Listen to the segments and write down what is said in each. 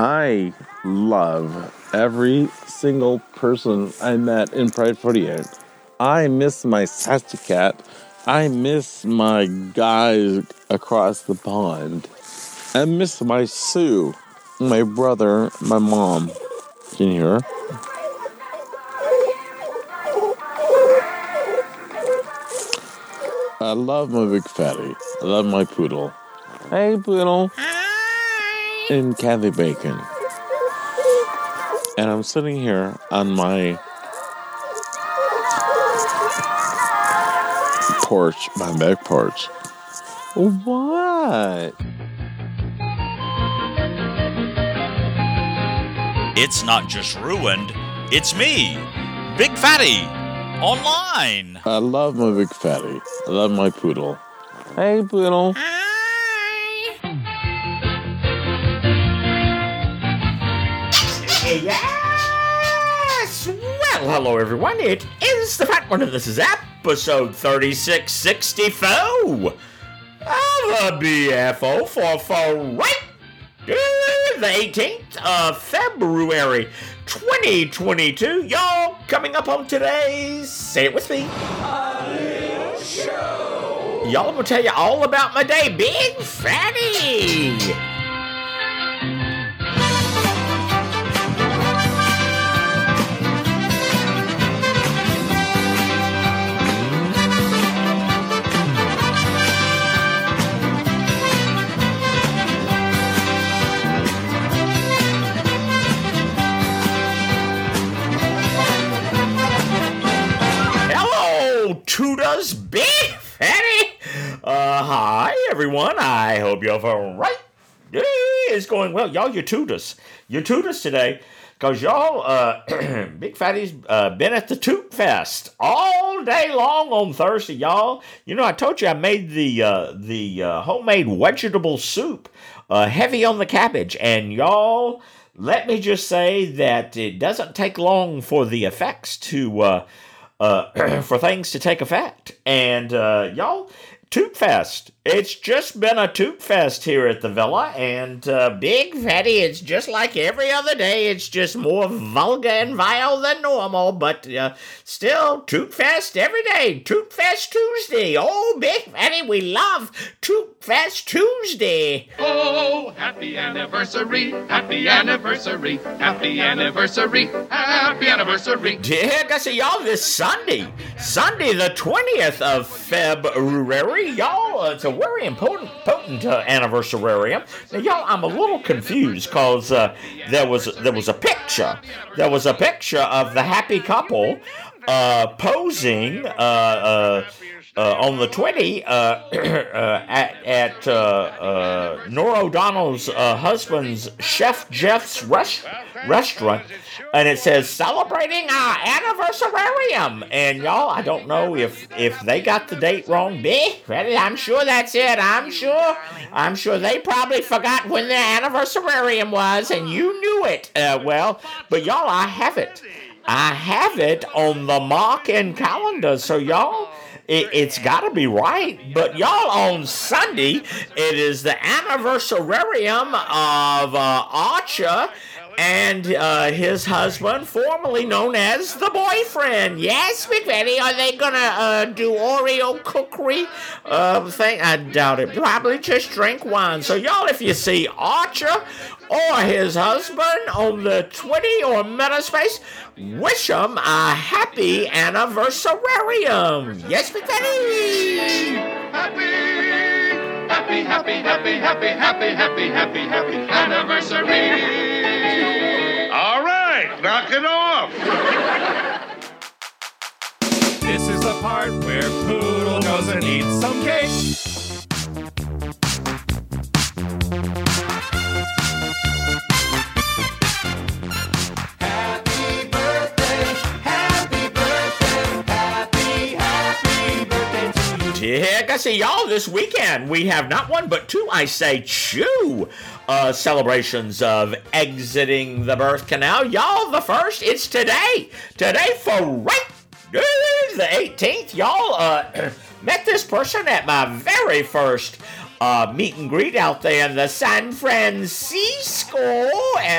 I love every single person I met in Pride 48. I miss my Sassy Cat. I miss my guys across the pond. I miss my Sue, my brother, my mom. Can you hear her? I love my big fatty. I love my poodle. Hey, poodle. Hi. And Kathy Bacon. And I'm sitting here on my porch, my back porch. What? It's not just ruined, it's me, Big Fatty, online. I love my big fatty. I love my poodle. Hey, poodle. Hi. Yes! Well, hello everyone, it is the Fat One, and this is episode 3664 of the BFO for right the 18th of February 2022. Y'all, coming up on today's, say it with me, A Little Show. Y'all, I'm gonna tell you all about my day, Big Fatty. Tudas Big Fatty. Hi everyone. I hope you're right. It's going well, y'all. You're Tudas today, cause y'all, Big Fatty's been at the Toot Fest all day long on Thursday, y'all. You know, I told you I made the homemade vegetable soup, heavy on the cabbage, and y'all, let me just say that it doesn't take long for the effects to. For things to take effect. And, y'all, Toot Fest. It's just been a Toot Fest here at the villa, and, Big Fatty, it's just like every other day. It's just more vulgar and vile than normal, but, still, Toot Fest every day. Toot Fest Tuesday. Oh, Big Fatty, we love Toot Fest Tuesday. Oh, happy anniversary, happy anniversary, happy anniversary, happy anniversary. Yeah, I see y'all this Sunday the 20th of February, y'all. It's a very potent anniversary. Now, y'all, I'm a little confused because there was a picture. There was a picture of the happy couple posing on the 20 at Nora O'Donnell's husband's Chef Jeff's restaurant, and it says celebrating our anniversarium. And y'all, I don't know if they got the date wrong. I'm sure that's it. I'm sure they probably forgot when their anniversarium was, and you knew it. But y'all, I have it on the Markan calendar. So y'all, it's got to be right. But y'all, on Sunday, it is the anniversarium of Archer and his husband, formerly known as the boyfriend. Yes, Big Fatty, are they gonna do Oreo cookery thing? I doubt it. Probably just drink wine. So y'all, if you see Archer or his husband on the 20 or Metaspace, wish them a happy anniversarium. Yes, Big Fatty. Happy anniversary. All right, knock it off. This is the part where Poodle goes and eats some cake. Happy birthday, happy birthday, happy birthday to you. Yeah, I see y'all this weekend. We have not one but two, I say, two celebrations of exiting the birth canal. Y'all, the first, it's today. Today for right the 18th. Y'all, met this person at my very first meet and greet out there in the San Francisco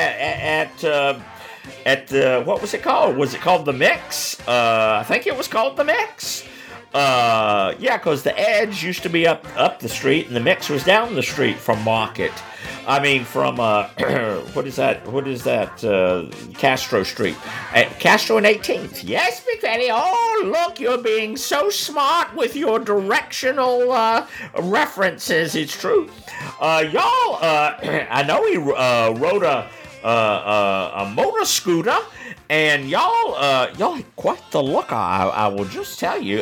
at what was it called? Was it called the Mix? I think it was called the Mix. Yeah, because the Edge used to be up the street, and the Mix was down the street from Market. I mean, from what is that? Castro Street, Castro and 18th. Yes, Big Fatty. Oh, look, you're being so smart with your directional references. It's true. Y'all, I know he rode a motor scooter. And y'all quite the looker. I will just tell you,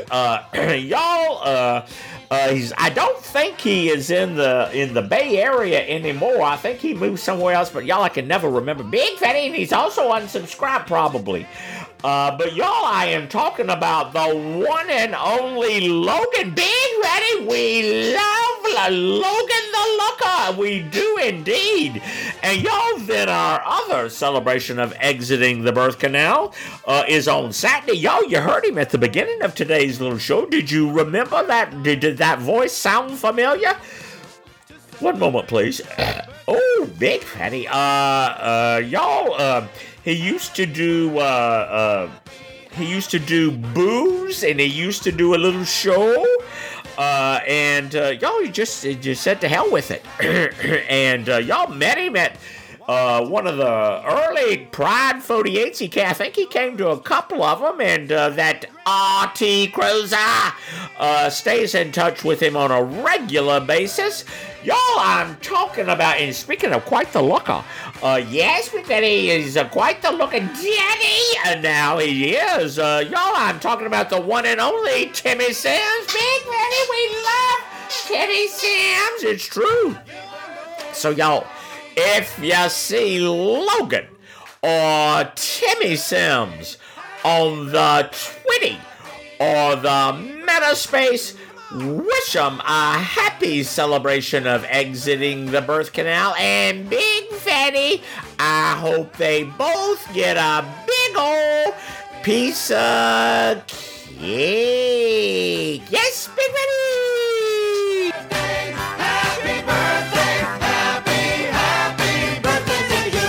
I don't think he is in the Bay Area anymore. I think he moved somewhere else. But y'all, I can never remember. Big Fatty, and he's also unsubscribed probably. But y'all, I am talking about the one and only Logan. Big Fatty, we love Logan the Looker. We do indeed. And y'all, then our other celebration of exiting the birth canal is on Saturday. Y'all, you heard him at the beginning of today's little show. Did you remember that? Did that voice sound familiar? One moment, please. Oh, Big Fatty. Y'all, he used to do booze, and he used to do a little show. Y'all, you just said to hell with it. And y'all met him at one of the early Pride 48s. I think he came to a couple of them, and that R.T. Cruiser stays in touch with him on a regular basis. Y'all, I'm talking about, and speaking of quite the looker, yes, that he is quite the looking daddy, and now he is. Y'all, I'm talking about the one and only Timmy Sims. Big Daddy, we love Timmy Sims. It's true. So, y'all, if you see Logan or Timmy Sims on the Twitty or the Metaspace, wish them a happy celebration of exiting the birth canal. And Big Fatty, I hope they both get a big old piece of cake. Yes, Big Fatty! Happy birthday, happy birthday to you.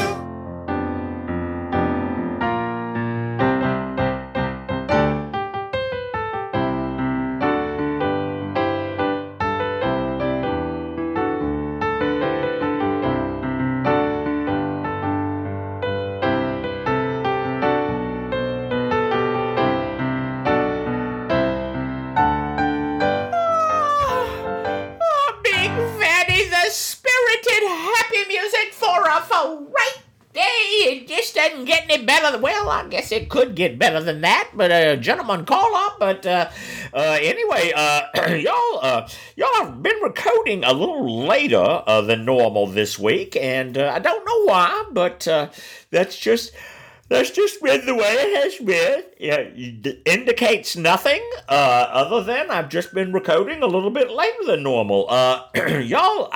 Big Fatty, the spirited happy music for a right day. It just doesn't get any better. Well, I guess it could get better than that, but gentlemen, call up. But anyway, y'all have been recording a little later than normal this week, and I don't know why, but that's just been the way it has been. Yeah, it indicates nothing other than I've just been recording a little bit later than normal. Y'all,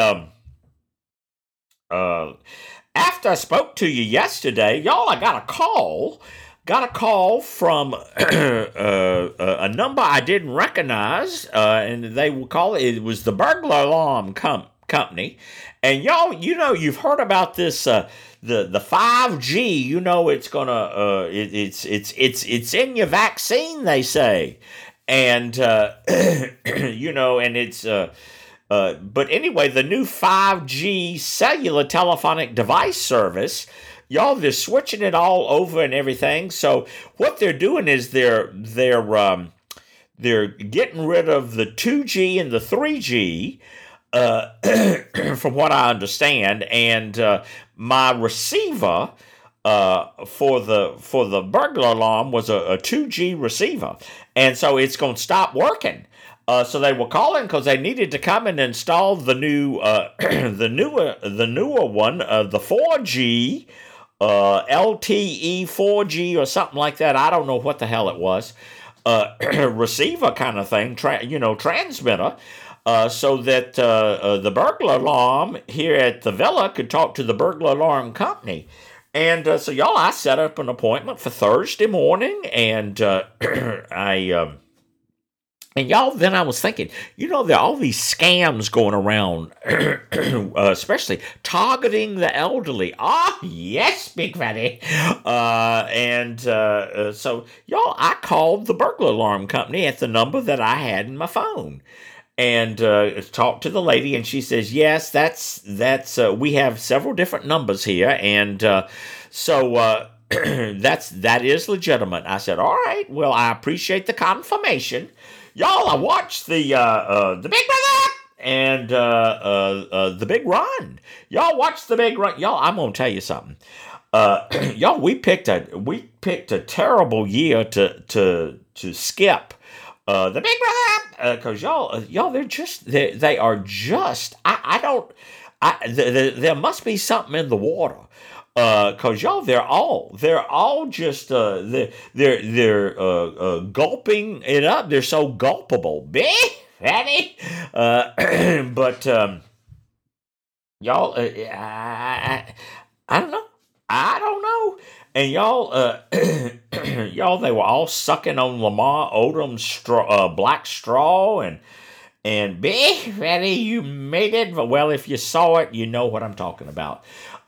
after I spoke to you yesterday, y'all, I got a call from a number I didn't recognize, and they will call it was the burglar alarm company. And y'all, you know, you've heard about this the 5G. You know, it's gonna it's in your vaccine, they say, and you know, and it's but anyway, the new 5G cellular telephonic device service, y'all, they're switching it all over and everything. So what they're doing is they're getting rid of the 2G and the 3G, from what I understand, and my receiver for the burglar alarm was a 2G receiver, and so it's going to stop working. So they were calling because they needed to come and install the new, the newer one, the 4G, LTE 4G or something like that. I don't know what the hell it was. Receiver kind of thing, transmitter. So that the burglar alarm here at the villa could talk to the burglar alarm company. And so, y'all, I set up an appointment for Thursday morning, and And y'all, then I was thinking, there are all these scams going around, especially targeting the elderly. Ah, yes, Big Fatty. So, y'all, I called the burglar alarm company at the number that I had in my phone. And talked to the lady, and she says, yes, that's we have several different numbers here. And so that is legitimate. I said, all right, well, I appreciate the confirmation. Y'all, I watched the Big Brother and the Big Run. Y'all watched the Big Run. Y'all, I'm gonna tell you something. Y'all, we picked a terrible year to skip the Big Brother because y'all they are just there must be something in the water. Cause y'all, they're all just they're gulping it up. They're so gulpable, big fatty. But y'all, I don't know. I don't know. And y'all, they were all sucking on Lamar Odom's black straw and big fatty. You made it. Well, if you saw it, you know what I'm talking about.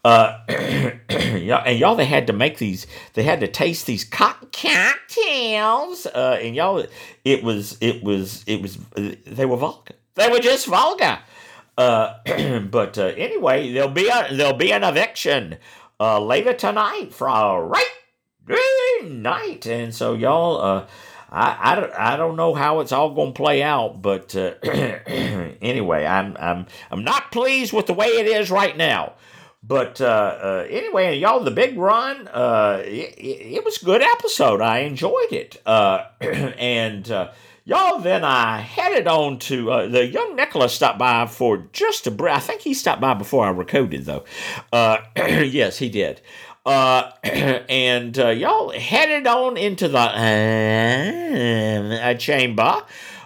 And y'all, they had to taste these cocktails, and y'all, they were vulgar. They were just vulgar. But anyway, there'll be an eviction later tonight for a right night, and so y'all, I don't know how it's all gonna play out, but anyway, I'm not pleased with the way it is right now. But anyway, y'all, the Big Run, it was a good episode. I enjoyed it. And y'all, then I headed on to the young Nicholas stopped by for just a break. I think he stopped by before I recorded, though. Yes, he did. And y'all headed on into the chamber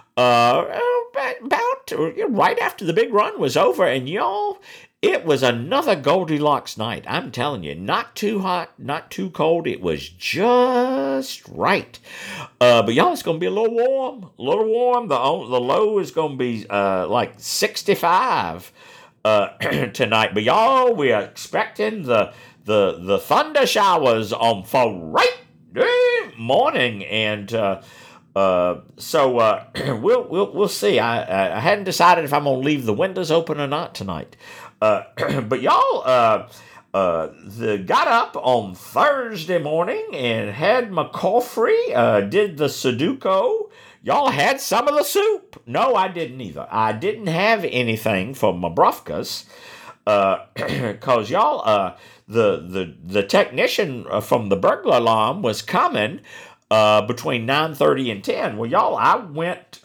about right after the Big Run was over, and y'all, it was another Goldilocks night. I'm telling you, not too hot, not too cold. It was just right. But y'all, it's going to be a little warm. The low is going to be like 65 tonight. But y'all, we are expecting the thunder showers on Friday morning, and so we'll see. I hadn't decided if I'm going to leave the windows open or not tonight. But y'all, got up on Thursday morning and had my coffee, did the Sudoku. Y'all had some of the soup. No, I didn't either. I didn't have anything for my brufkas, cause y'all, the technician from the burglar alarm was coming, between 9:30 and 10. Well, y'all, I went,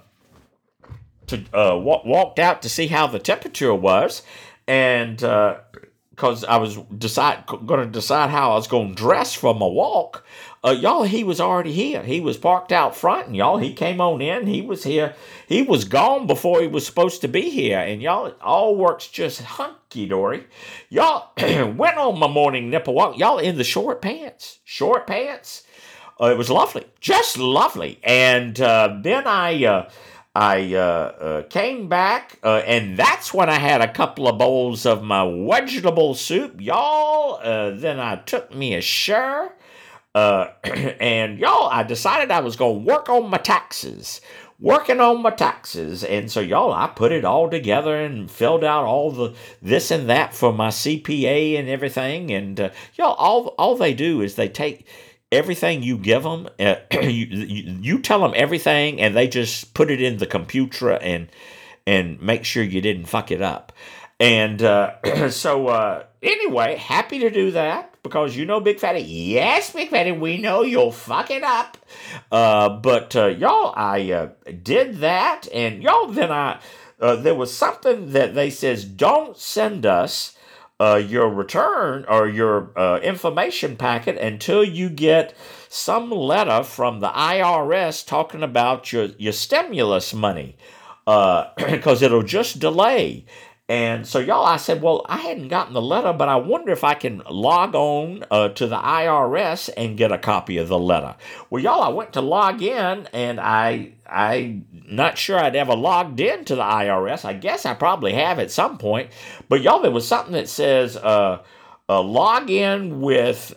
walked out to see how the temperature was, and because I was going to decide how I was going to dress for my walk. Y'all, he was already here. He was parked out front, and y'all, he came on in. He was here. He was gone before he was supposed to be here, and y'all, it all works just hunky-dory. Y'all went on my morning nipple walk. Y'all in the short pants. It was lovely, just lovely. And then I came back, and that's when I had a couple of bowls of my vegetable soup, y'all. Then I took me a shower, and y'all, I decided I was going to working on my taxes. And so, y'all, I put it all together and filled out all the this and that for my CPA and everything. And y'all, all they do is they take everything you give them, you tell them everything, and they just put it in the computer and make sure you didn't fuck it up. And so anyway, happy to do that, because Big Fatty, yes, Big Fatty, we know you'll fuck it up. But y'all, I did that, and y'all, then there was something that they says, don't send us your return or your information packet until you get some letter from the IRS talking about your stimulus money, because it'll just delay. And so, y'all, I said, well, I hadn't gotten the letter, but I wonder if I can log on to the IRS and get a copy of the letter. Well, y'all, I went to log in, and I'm not sure I'd ever logged in to the IRS. I guess I probably have at some point. But, y'all, there was something that says log in with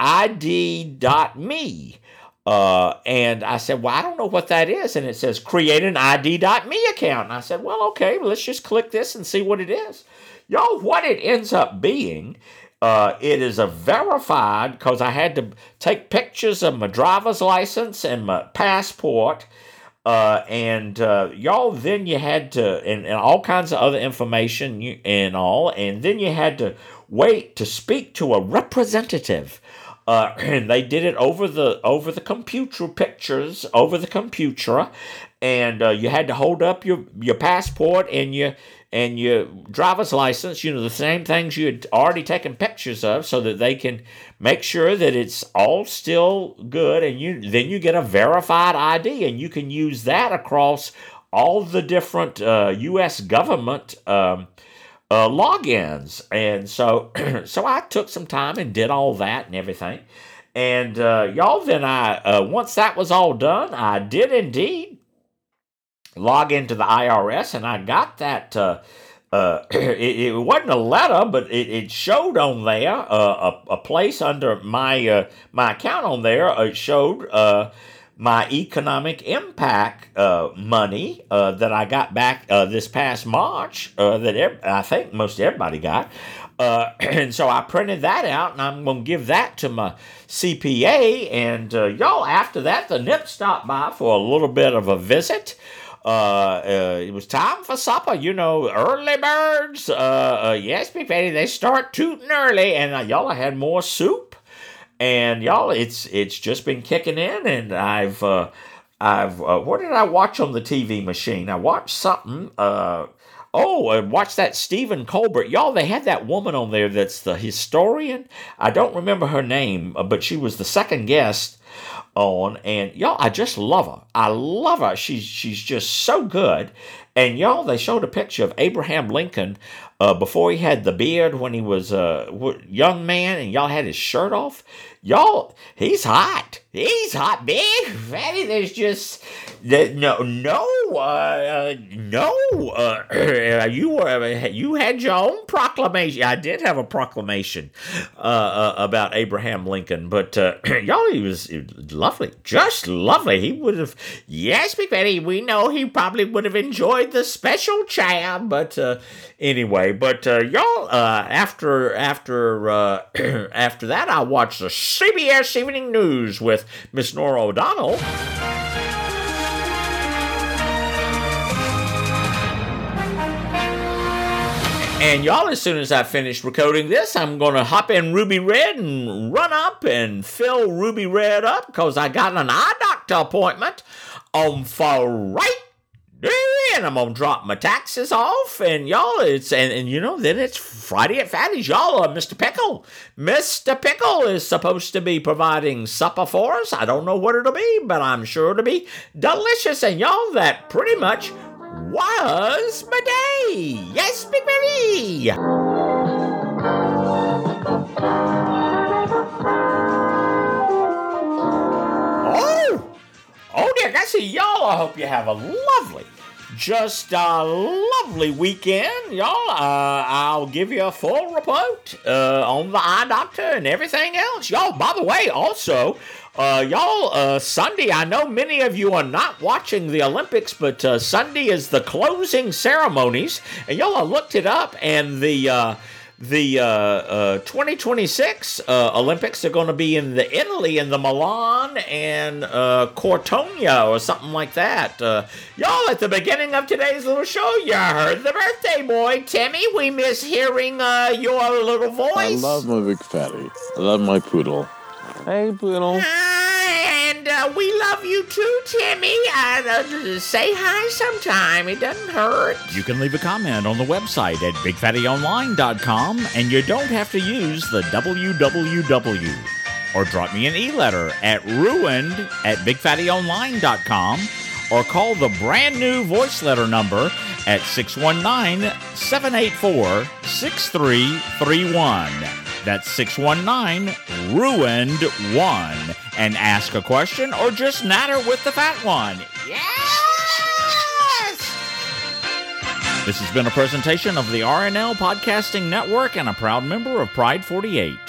ID.me. And I said, well, I don't know what that is. And it says, create an ID.me account. And I said, well, okay, let's just click this and see what it is. Y'all, what it ends up being, it is a verified, because I had to take pictures of my driver's license and my passport. Y'all, then you had to, and all kinds of other information and all, and then you had to wait to speak to a representative. And they did it over the computer pictures, over the computer, and you had to hold up your passport and your driver's license, the same things you had already taken pictures of, so that they can make sure that it's all still good, and then you get a verified ID, and you can use that across all the different U.S. government logins. And so I took some time and did all that and everything. And y'all, then once that was all done, I did indeed log into the IRS, and I got that. It wasn't a letter, but it showed on there a place under my account on there. It showed my economic impact money that I got back this past March, that I think most everybody got. And so I printed that out, and I'm going to give that to my CPA. And y'all, after that, the NIP stopped by for a little bit of a visit. It was time for supper, early birds. Yes, Big Fatty, they start tooting early, and y'all, I had more soup. And y'all, it's just been kicking in, and I've what did I watch on the TV machine? I watched something. I watched that Stephen Colbert. Y'all, they had that woman on there that's the historian. I don't remember her name, but she was the second guest on, and y'all, I just love her. I love her. She's just so good. And y'all, they showed a picture of Abraham Lincoln before he had the beard, when he was a young man, and y'all had his shirt off. Y'all, he's hot. He's hot, Big Fatty. There's just you had your own proclamation. I did have a proclamation about Abraham Lincoln, but y'all, he was lovely, just lovely. He would have, yes, Big Fatty, we know he probably would have enjoyed the special chair, but anyway, but y'all, after that, I watched the CBS Evening News with Miss Nora O'Donnell. And y'all, as soon as I finish recording this, I'm going to hop in Ruby Red and run up and fill Ruby Red up, because I got an eye doctor appointment on Friday. And I'm going to drop my taxes off, and y'all, then it's Friday at Fatty's. Y'all, Mr. Pickle is supposed to be providing supper for us. I don't know what it'll be, but I'm sure it'll be delicious. And y'all, that pretty much was my day. Yes, Big Baby. Oh dear, I see y'all. I hope you have a lovely weekend, y'all. I'll give you a full report on the eye doctor and everything else. Y'all, by the way, also, Sunday, I know many of you are not watching the Olympics, but Sunday is the closing ceremonies. And y'all, I looked it up, and the 2026 Olympics are going to be in Italy, in the Milan and Cortonia or something like that. Y'all, at the beginning of today's little show, you heard the birthday boy, Timmy. We miss hearing your little voice. I love my Big Fatty. I love my poodle. Hey, poodle. And we love you too, Timmy. Say hi sometime. It doesn't hurt. You can leave a comment on the website at BigFattyOnline.com, and you don't have to use the www. Or drop me an e-letter at ruined@BigFattyOnline.com, or call the brand new voice letter number at 619-784-6331. That's 619-RUINED1. And ask a question or just natter with the fat one. Yes! This has been a presentation of the RNL Podcasting Network and a proud member of Pride 48.